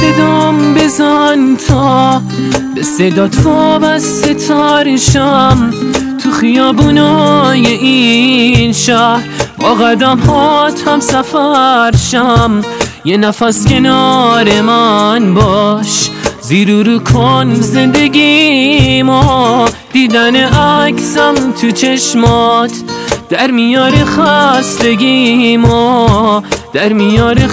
صدام بزن تا به صدات وابسته تارشم تو خیابونای این شهر، با قدم هات هم سفر شم. یه نفس کنار من باش، زیر رو کن زندگیمو، دیدن عکسم تو چشمات در میاره خستگیمو، در میاره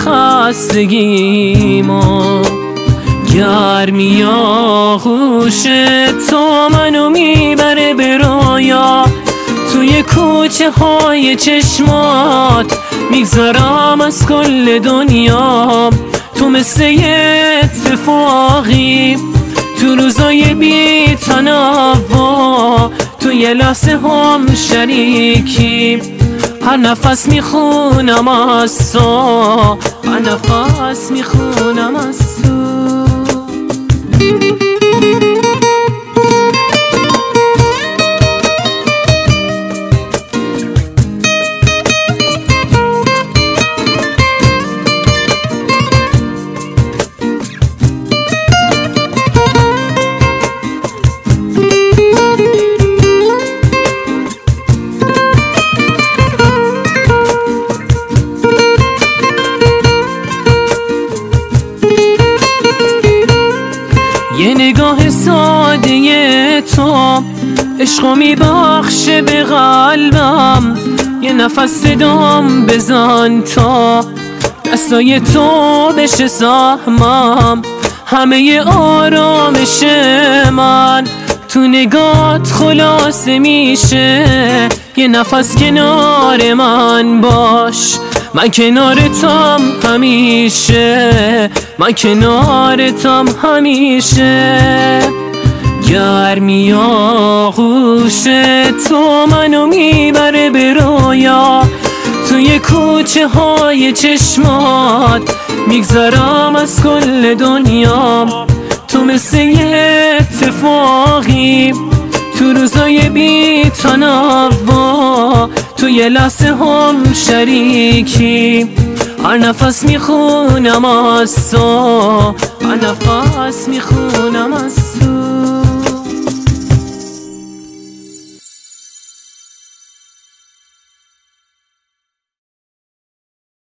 خستگیمو. گرمی آغوش تو منو میبره به رویا، توی کوچه های چشمات میگذرم از کل دنیا. تو مثل یه اتفاقی تو روزای بی تنوع، تو یه لحظه هم شریکی، هر نفس میخونم از تو، هر نفس میخونم از تو. یه نگاه ساده تو عشقو میبخشه به قلبم، یه نفس صدام بزن تا دستای تو بشه سهمم. همه آرامش من تو نگات خلاصه میشه، یه نفس کنار من باش، من کنارتم همیشه، من کنارتم همیشه. گرمی آغوش تو منو میبره به رویا، توی کوچه های چشمات میگذرم از کل دنیا. تو مثل یه اتفاقی تو روزای بی تنوع، تو یه لحظه هم شریکی، هر نفس میخونم از تو، هر نفس میخونم از تو.